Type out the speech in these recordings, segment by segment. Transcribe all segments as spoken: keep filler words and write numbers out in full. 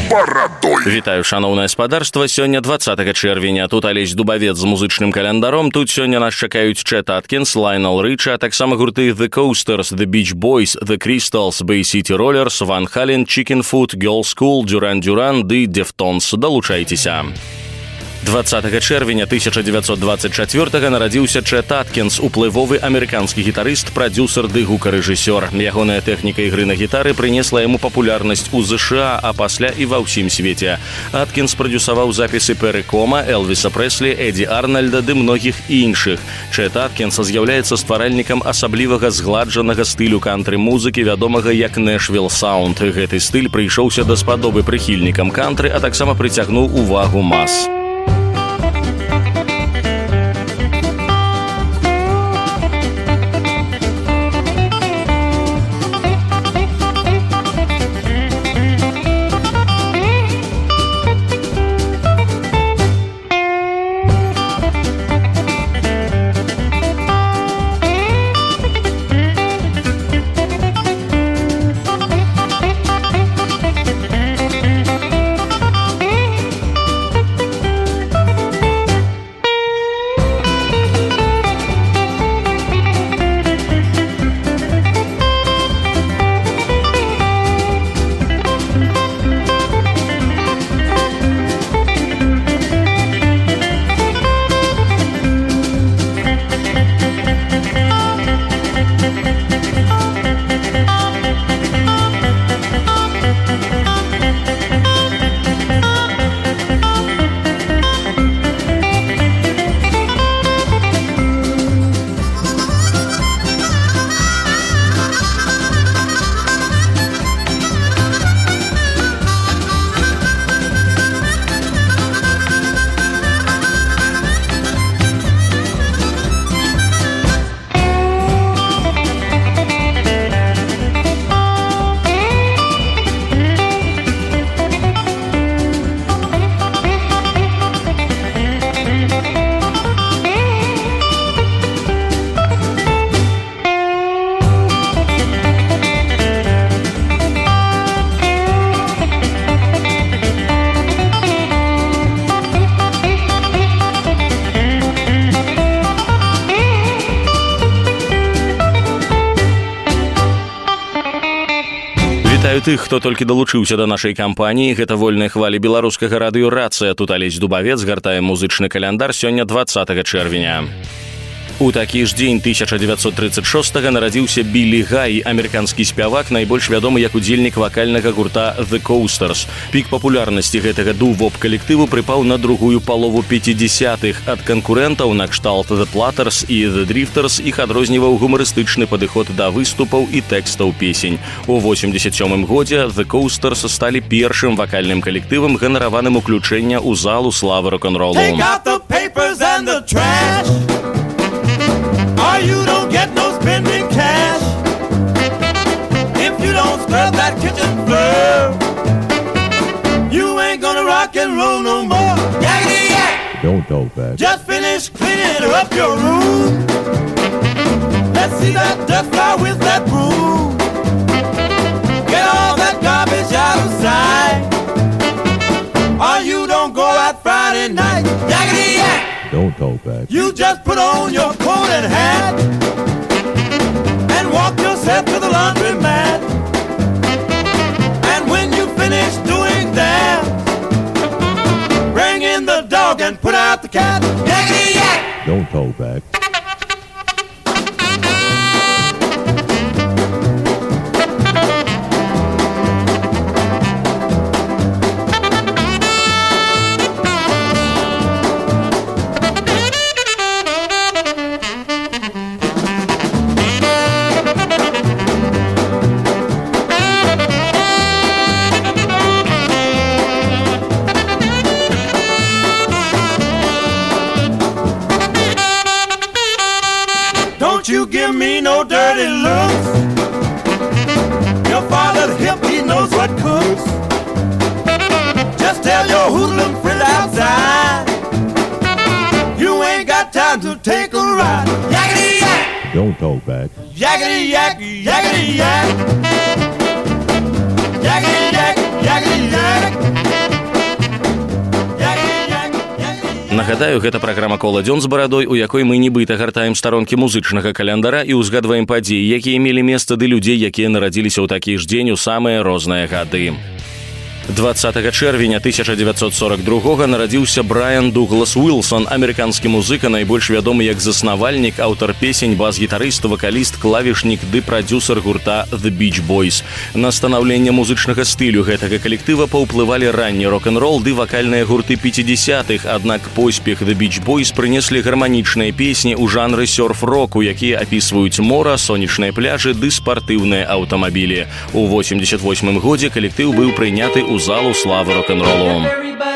барадой. Вітаю, шаноўнае спадарства. Сёння двадцатага чэрвеня. Тут Алесь Дубавец з музычным календаром. Тут сёння нас чакаюць Чэт Аткінс, Лайнел Рич, а таксама гурты The Coasters, The Beach Boys, The Crystals, Bay City Rollers, Van Halen, Chicken Foot, Girl School, Duran Duran ды Deftones. Далучайцеся. двадцатага чэрвеня тысяча дзевяцьсот дваццаць чацвёртага нарадзіўся Чэт Аткінс, уплывовы амерыканскі гітарыст, прадзюсар ды гукарэжысёр. Ягоная тэхніка ігры на гітары прынесла яму папулярнасць у ЗША, а пасля і ва ўсім свеце. Аткінс прадзюсаваў запісы Перы Кома, Элвіса Прэслі, Эдді Арнальда ды многіх іншых. Чэт Аткінс з'яўляецца стваральнікам асаблівага згладжанага стылю кантры-музыкі, вядомага як Нэшвіл Саунд. Гэты стыль прыйшоўся даспадобы прыхільнікам кантры, а таксама прыцягнуў увагу мас. Вітаю тых, хто толькі далучыўся да нашай кампаніі. Гэта вольныя хвалі беларускага радыё «Рацыя». Тут Алесь Дубавец, гартае музычны каляндар сёння двадцатага чэрвеня. У такі ж дзень тысяча дзевяцьсот трыццаць шостага нарадзіўся Біллі Гай, амерыканскі спявак, найбольш вядомы як удзельнік вакальнага гурта The Coasters. Пік папулярнасці гэтага ду-воп-калектыву прыпаў на другую палову пяцідзясятых. Ад канкурэнтаў накшталт The Platters і The Drifters іх адрозніваў гумарыстычны падыход да выступаў і тэкстаў песень. У восемьдесят сёмым годзе The Coasters сталі першым вакальным калектывам, ганараваным уключэння ў залу славы рок-н-ролу. Or you don't get no spending cash if you don't scrub that kitchen floor. You ain't gonna rock and roll no more. Yakety yak! Don't go back. Just finish cleaning up your room. Let's see that dust fly with that broom. Get all that garbage out of sight. Or you don't go out Friday night. Yakety yak! Don't go back. You just put on your coat and hat and walk yourself to the laundromat. And when you finish doing that, bring in the dog and put out the cat. Yakety yak! Don't go back. You give me no dirty looks. Your father's hip, he knows what cooks. Just tell your hoodlum friend outside you ain't got time to take a ride. Yakety yak! Don't go back. Yakety yak, yakety yak. Yakety yak, Нагадаю, гэта праграма «Кола дзён з барадой», у якой мы нібыта гартаем старонкі музычнага календара і ўзгадваем падзеі, якія мелі месца, ды людзей, якія нарадзіліся ў такі ж дзень у самыя розныя гады. двадцатага чэрвеня тысяча дзевяцьсот сорок другога нарадзіўся Брайан Дуглас Уилсон, амерыканскі музыка, найбольш вядомы як заснавальнік, аўтар песень, бас-гітарыст, вакаліст, клавішнік ды прадзюсар гурта The Beach Boys. На станаўленне музычнага стылю гэтага калектыва паўплывалі ранні рок-н-рол ды вакальныя гурты пяцідзясятых, аднак поспех The Beach Boys прынеслі гарманічныя песні ў жанры сёрф-року, якія апісваюць мора, сонечныя пляжы ды спартыўныя аўтамабілі. У восемьдесят восьмым годзе калектыў быў прыняты ў у залу славы рок-н-ролу.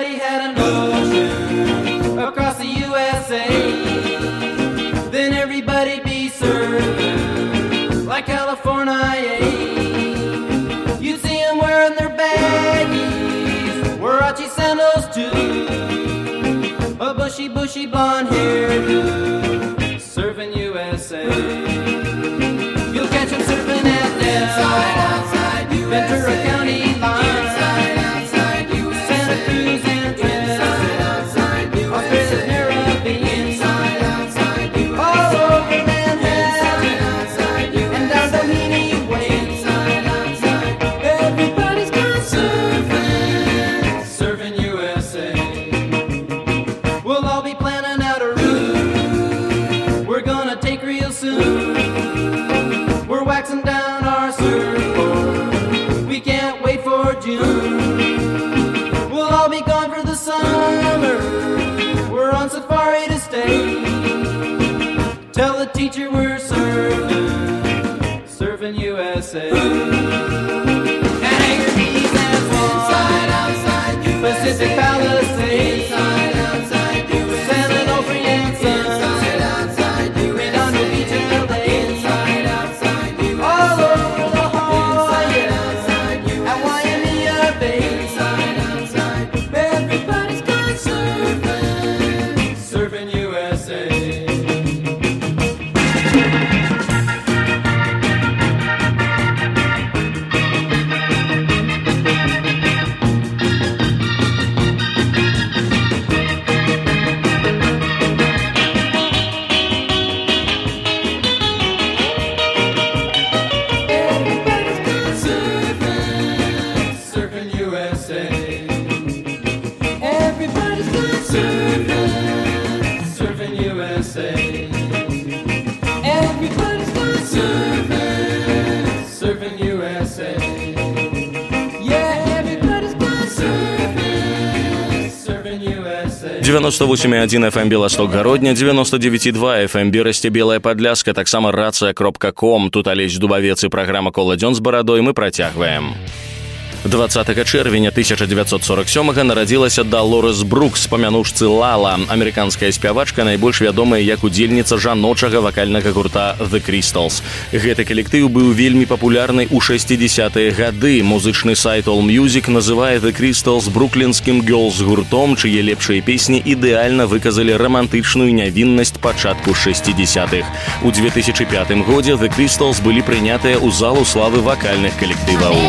девяносто восемь и один эф эм Белосток Городня, девяносто девять и два эф эм Берасце Белая Падляска, таксама рация кропка ком. Тут Алесь Дубавец і праграма «Кола дзён з барадой» мы працягваем. двадцатага чэрвеня тысяча дзевяцьсот сорок сёмага нарадзілася Далорес Брукс, памянушцы Лала, амерыканская спявачка, найбольш вядомая як удзельніца жаночага вакальнага гурта The Crystals. Гэты калектыў быў вельмі папулярны ў шэсцідзесятыя гады. Музычны сайт AllMusic называе The Crystals бруклінскім гёрлс-гуртом, чые лепшыя песні ідэальна выказалі рамантычную нявіннасць пачатку шэсцідзесятых. У две тысячи пятым годзе The Crystals былі прынятыя ў залу славы вакальных калектываў.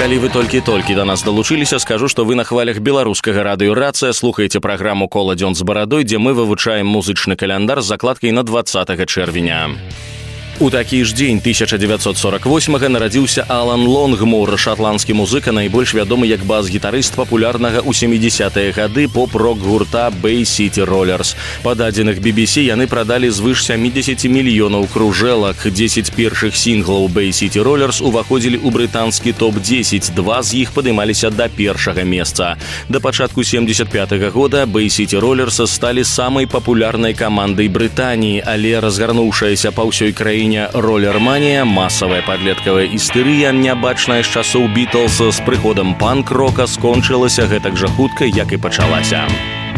Калі вы толькі-толькі да нас далучыліся, скажу, што вы на хвалях беларускага радыё-рацыя слухаеце праграму «Кола дзён з барадой», дзе мы вывучаем музычны каляндар з закладкай на дваццатага чэрвеня. У такі ж дзень тысяча дзевяцьсот сорок восьмага нарадзіўся Алан Лонгмур, шатландскі музыка, найбольш вядомы як бас-гітарыст папулярнага ў сямідзесятыя гады поп-рок гурта Bay City Rollers. Па дадзеных би би си яны прадалі звыш сямідзесят мільёнаў кружэлак. дзесяць першых сінглаў Bay City Rollers уваходзілі ў брытанскі топ дзесяць, два з іх падымаліся да першага месца. Да пачатку сямдзесят пятага года Bay City Rollers сталі самай папулярнай камандай Брытаніі, але разгарнуўшаяся па ўсёй краіне ролерманія, масавая падлеткавая істэрыя, нябачная з часоў Бітлз, з прыходам панк-рока скончылася гэтак жа хутка, як і пачалася.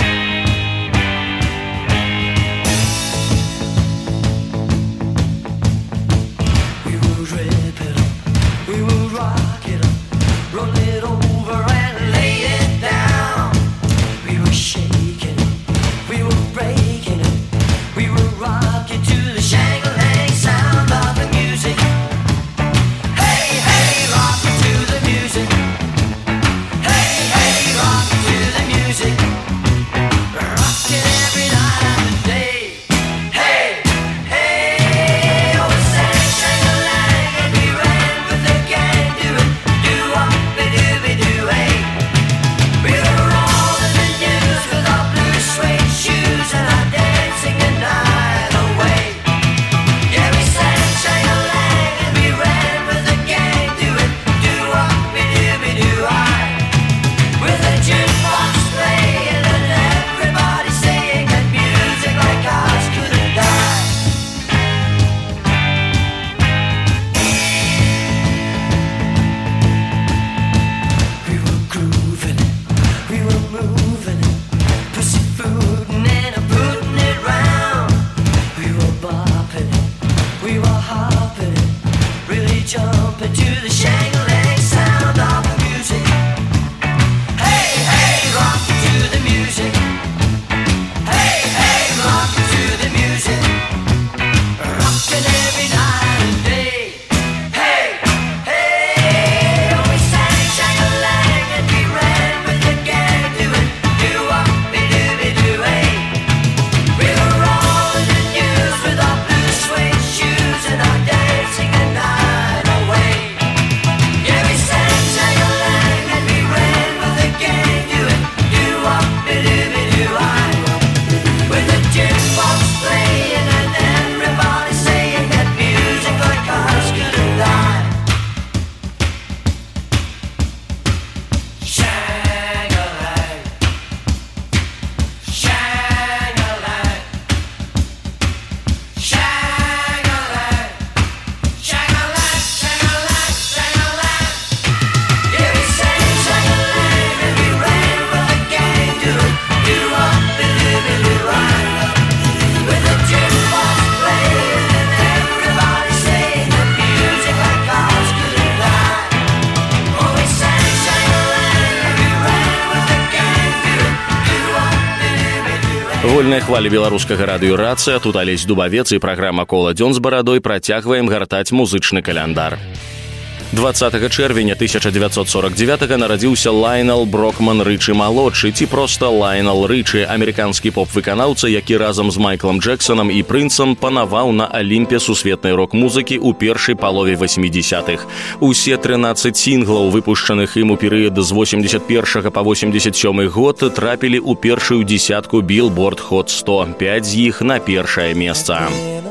Вольныя хвалі беларускага радыё-рацыя, тут Алесь Дубавец і праграма «Кола дзён з барадой» працягваем гартаць музычны каляндар. дваццатага чэрвеня тысяча дзевяцьсот сорок дзевятага нарадзіўся Лайнел Брокман Рычы-малодшы, ці проста Лайнел Рычы, амерыканскі поп-выканаўца, які разам з Майклам Джексонам і Прынцам панаваў на алімпе сусветнай рок-музыкі ў першай палове васьмідзесятых. Усе трынаццаць сінглаў, выпушчаных ім у перыяд з восемьдесят першага па восемьдесят сёмы год, трапілі ў першую дзесятку Billboard Hot сто, пяць з іх на першае месца.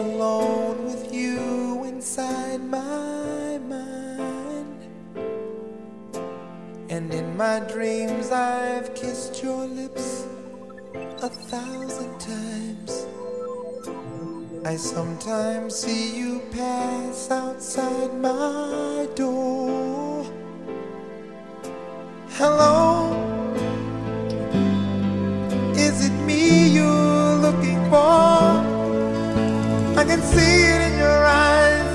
And in my dreams I've kissed your lips a thousand times. I sometimes see you pass outside my door. Hello, is it me you're looking for? I can see it in your eyes,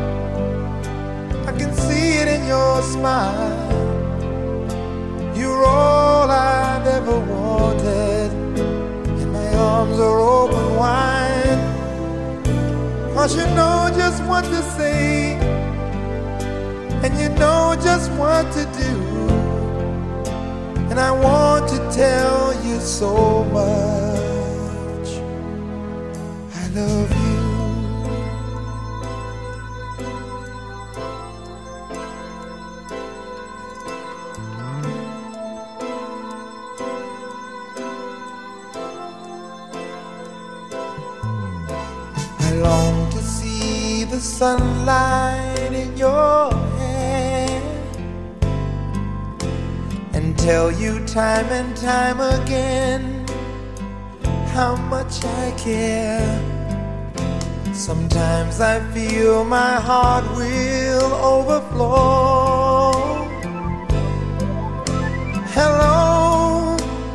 I can see it in your smile. You're all I've ever wanted, and my arms are open wide. 'Cause you know just what to say, and you know just what to do, and I want to tell you so much. I love you. I long to see the sunlight in your hair and tell you time and time again how much I care. Sometimes I feel my heart will overflow. Hello,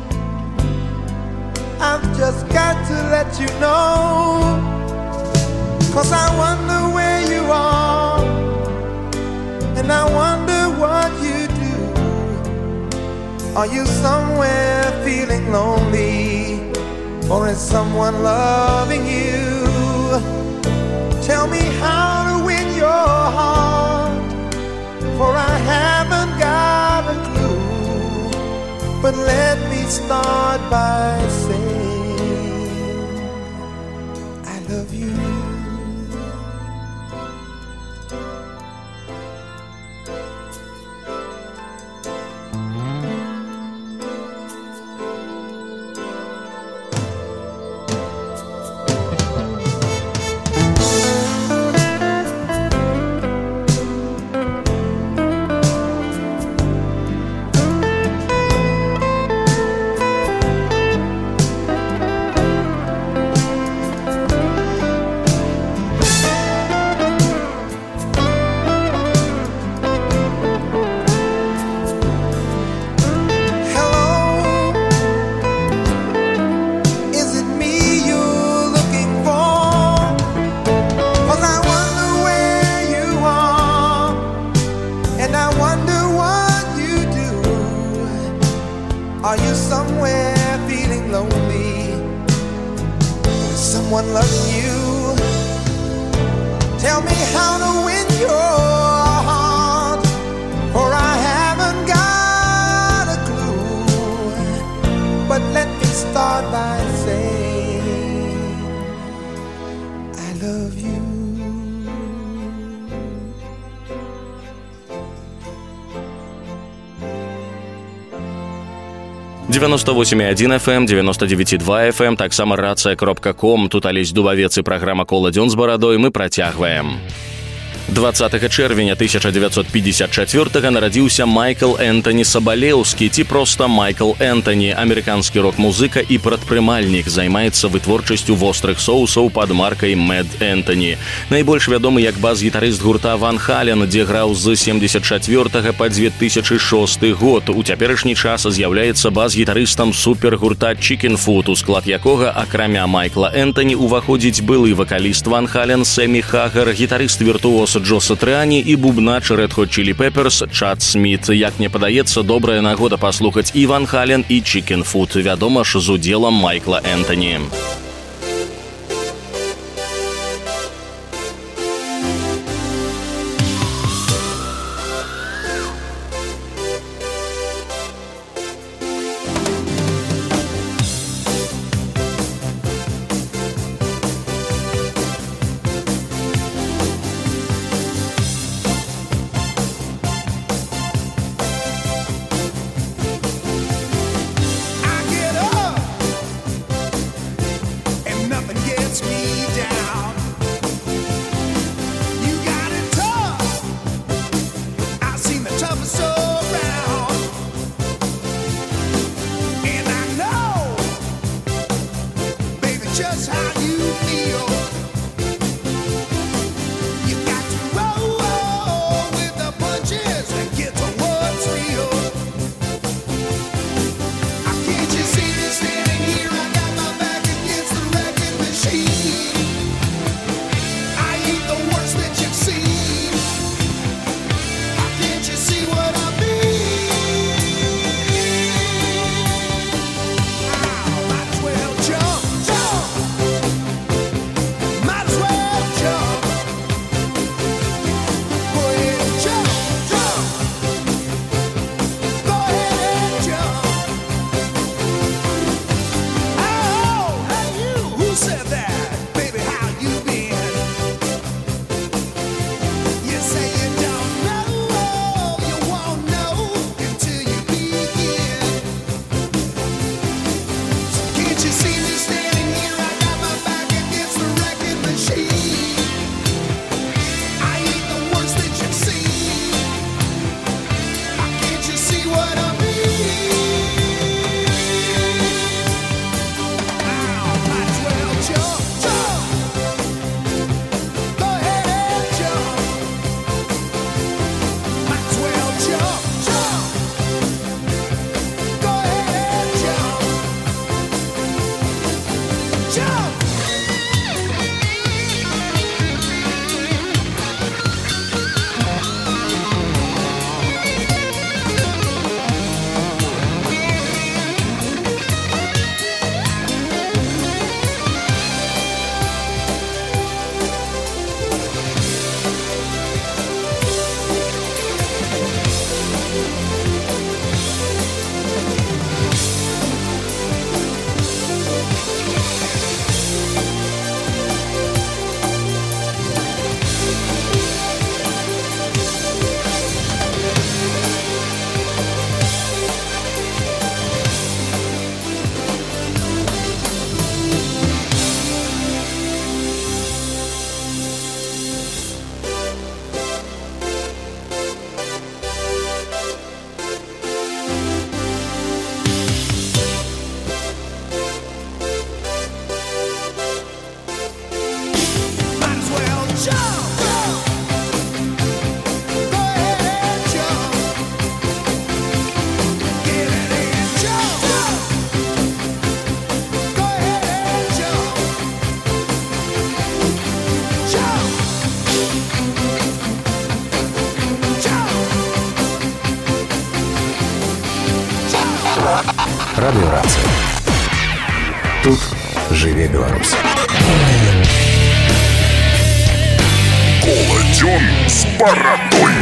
I've just got to let you know, 'cause I wonder where you are, and I wonder what you do. Are you somewhere feeling lonely, or is someone loving you? Tell me how to win your heart, for I haven't got a clue. But let me start by saying I love you. Are you somewhere feeling lonely? Is someone loving you? Tell me how to win your heart, for I haven't got a clue. But let me start by saying I love you. девяносто восемь и один эф эм, девяносто девять и два эф эм, таксама рацыя кропка ком. Тут Алесь Дубавец і праграма «Кола дзён з барадой» мы працягваем. двадцатага чэрвеня тысяча девятьсот пятьдесят четвёртага нарадзіўся Майкл Энтані Сабалеўскі, ці проста Майкл Энтані, амерыканскі рок-музыка і прадпрымальнік, займаецца вытворчасцю вострых соусаў пад маркай Мэд Энтані. Найбольш вядомы як бас-гітарыст гурта Ван Хален, дзе граў з семдзесят чацвёртага па две тысячы шосты год. У цяперашні час з'яўляецца бас-гітарыстам супергурта Chicken Foot, у склад якога, акрамя Майкла Энтані, уваходзіць былы вакаліст Ван Хален Сэмі Хагар, гітарыст-віртуоз Джо Сатрыані і бубнач Red Hot Chili Peppers Чад Сміт. Як мне падаецца, добрая нагода паслухаць і Ван Хален, і Chicken Foot, вядома ж, з удзелам Майкла Энтані. Just how you feel. You got to roll, roll with the punches and get to what's real. Can't you see me standing here? I got my back against the wrecking machine. I ain't the worst that you've seen. Can't you see what I mean? I might as well jump, jump. Радыёрацыя. Тут жыве Беларусь. Коладзён з барадой.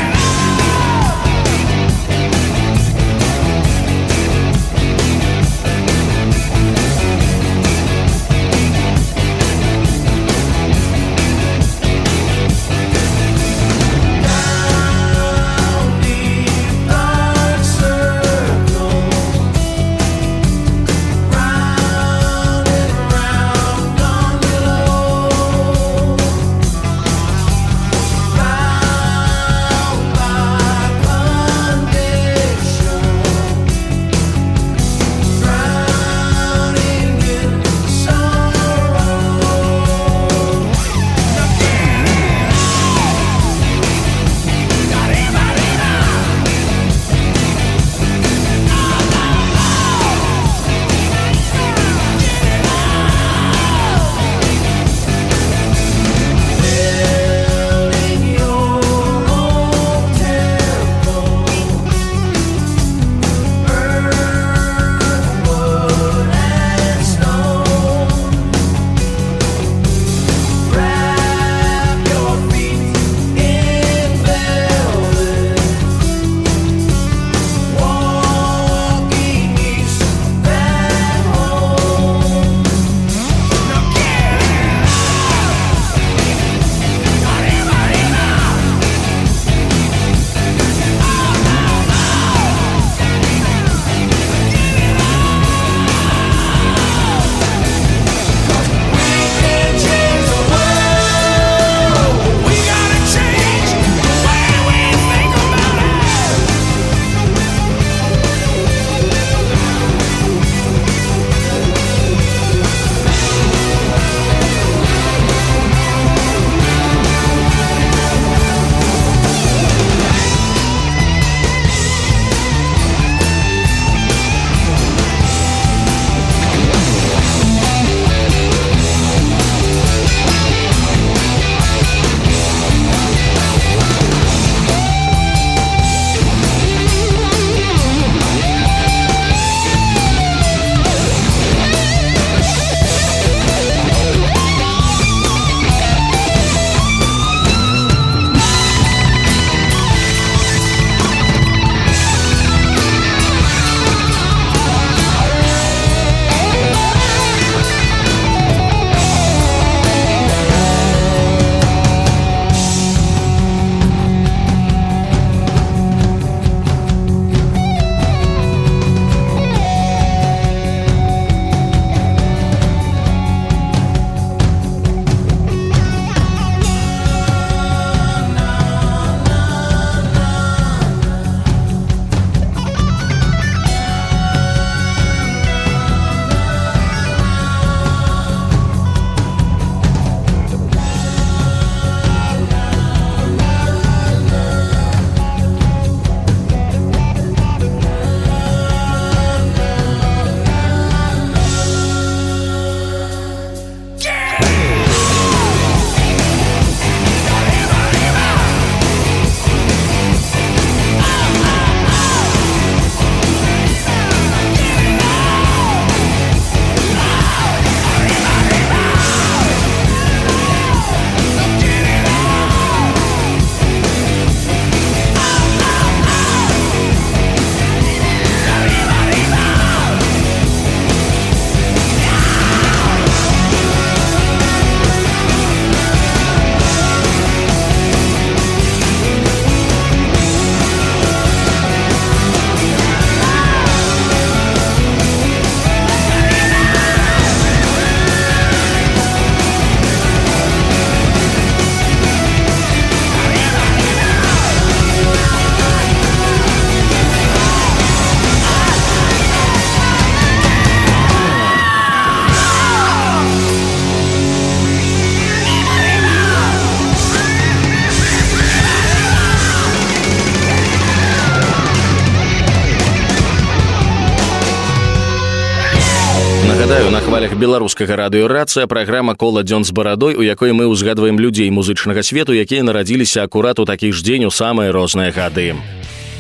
Нагадаю, на хвалях беларускага радыёрацыя праграма «Коладзён з барадой», у якой мы ўзгадваем людзей музычнага свету, якія нарадзіліся акурат у такі ж дзень у самыя розныя гады.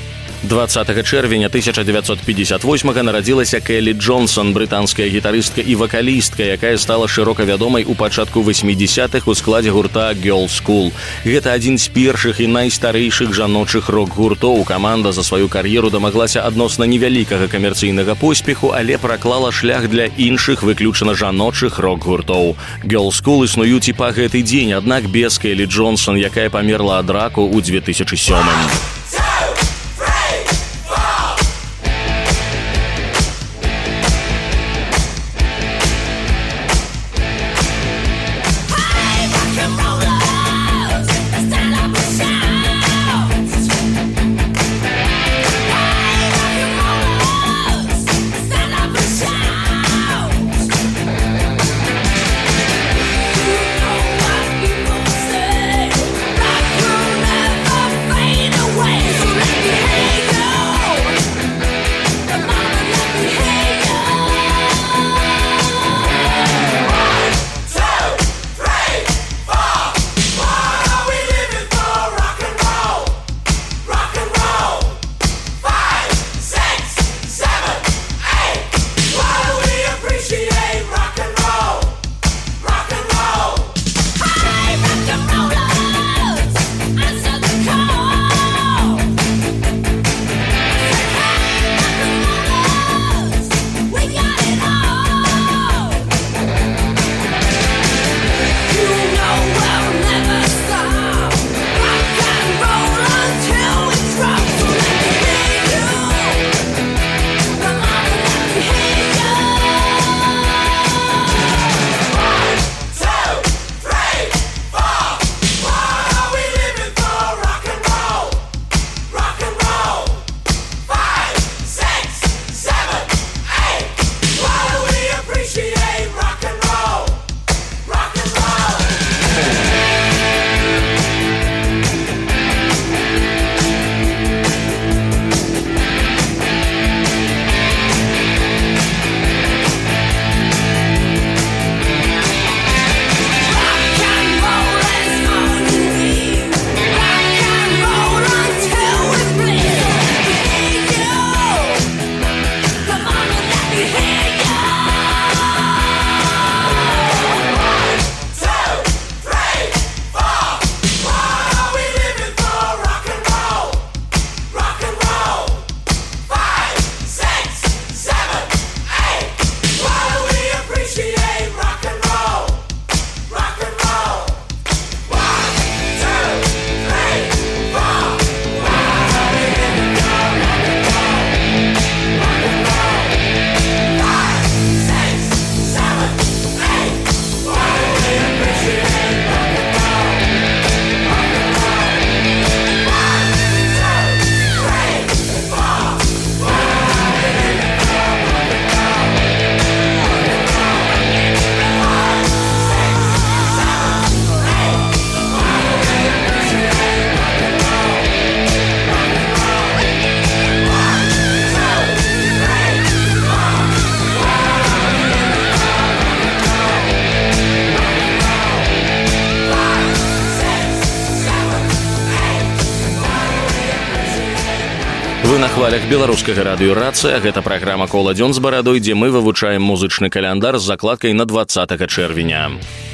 двадцатага чэрвеня тысяча девятьсот пятьдесят восьмага нарадзілася Келлі Джонсон, брытанская гітарыстка і вакалістка, якая стала шырока вядомай у пачатку васьмідзесятых у складзе гурта Girls School. Гэта адзін з першых і найстарэйшых жаночых рок-гуртоў. Каманда за сваю кар'еру дамаглася адносна невялікага камерцыйнага поспеху, але праклала шлях для іншых выключна жаночых рок-гуртоў. Girls School існуюць і па гэты дзень, аднак без Келлі Джонсон, якая памерла ад раку ў две тысячы сёмым. Вы на хвалях беларускага радыё «Рацыя». Гэта праграма «Кола дзён з барадой», дзе мы вывучаем музычны каляндар з закладкай на двадцатага чэрвеня.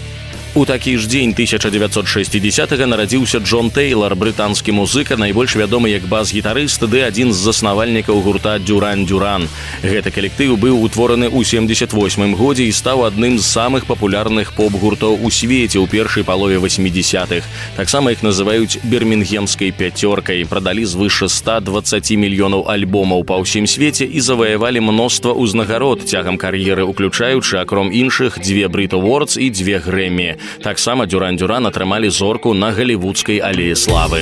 У такі ж дзень тысяча девятьсот шестидесятага нарадзіўся Джон Тэйлар, брытанскі музыка, найбольш вядомы як бас-гітарыст ды адзін з заснавальнікаў гурта «Дюран Дюран». Гэты калектыў быў утвораны ў семьдесят восьмым годзе і стаў адным з самых папулярных поп-гуртоў у свеце ў першай палове васьмідзесятых. Таксама іх называюць «Бірмінгемскай пяцёркай». Прадалі звыш ста дваццаць мільёнаў альбомаў па ўсім свеце і заваявалі мноства ўзнагарод цягам кар'еры, уключаючы, акром іншых, дзве Brit Awards і дзве Грэмі. Таксама Дюран Дюран атрымалі зорку на галівудскай алеі славы.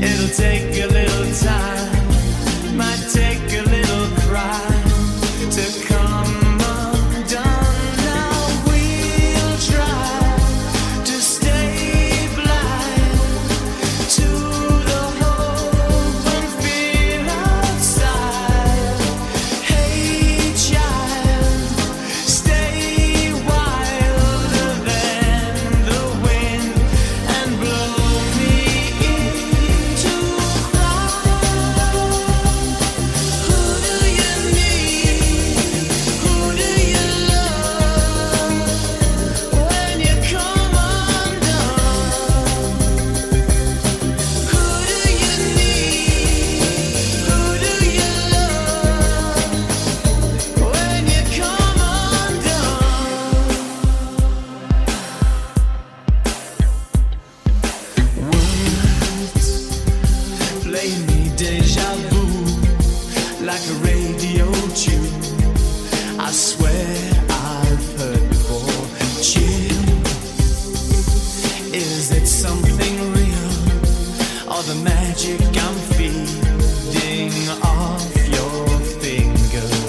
It'll take a little time, might take a little cry to come undone. Now we'll try to stay blind to the hope and fear outside. Hey child, stay wilder than the wind and blow me into cry. Who do you need? Who do you love when you come undone? Who do you need? Who do you love when you come undone? Words play me deja vu like a radio tune. I swear I've heard before. Chill, is it something real or the magic I'm feeding off your fingers?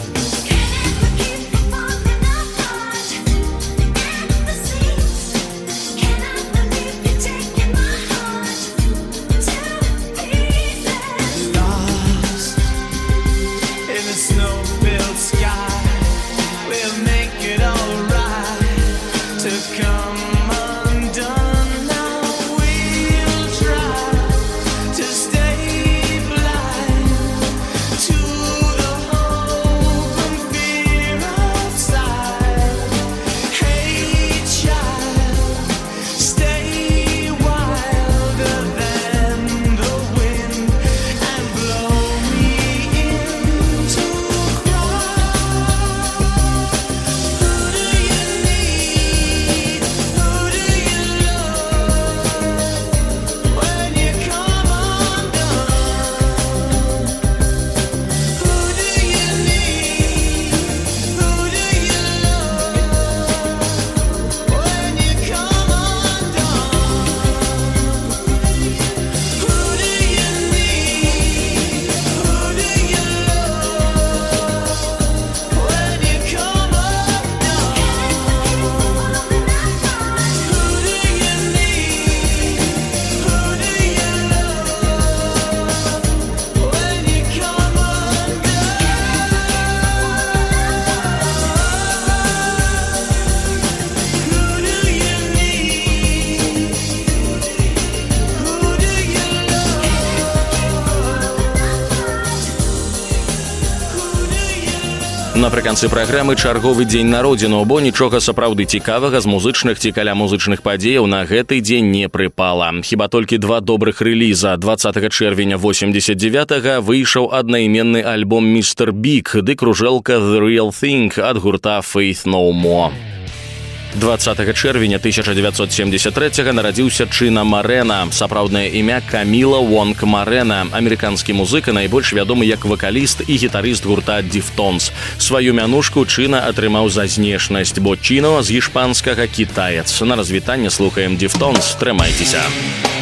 Lost in a snow-filled sky, we'll make it alright to come undone. Now we'll try to stay blind to the hope and fear outside. Hey child, stay wilder than the wind and blow me into cry. Who do you need? Who do you love when you come undone? Who do you need? Who do you love when you come undone? Who do you need? Who do you love when you come Напрыканцы праграмы чарговы дзень народзіну, бо нічога сапраўды цікавага з музычных ці каля музычных падзеяў на гэты дзень не прыпала. Хіба толькі два добрых рэліза. дваццатага чэрвеня восемьдесят девятага выйшаў аднайменны альбом «Мистер Биг» ды кружэлка «The Real Thing» ад гурта «Faith No More». дваццатага чэрвеня тысяча девятьсот семьдесят третьего нарадзіўся Чына Марена, сапраўднае імя Каміла Вонг Марена, амерыканскі музыка, найбольш вядомы як вакаліст і гітарыст гурта Дифтонс. Сваю мянушку Чына атрымаў за знешнасць, бо Чіно з іспанскага кітаец. На развітанне слухаем Дифтонс, трымайцеся.